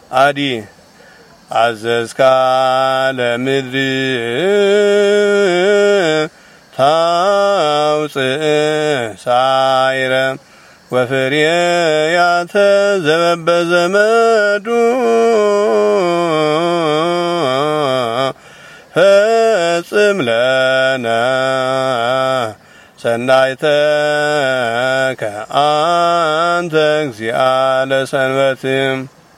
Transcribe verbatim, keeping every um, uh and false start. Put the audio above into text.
አዲ አዘዝካ ለምድር ታውፅእ ሳይረ ወፍሬያተ ዘበበዘመዱ ፈጽም ለነ ሰናይተከ አንተ እግዚአ ለሰንበትም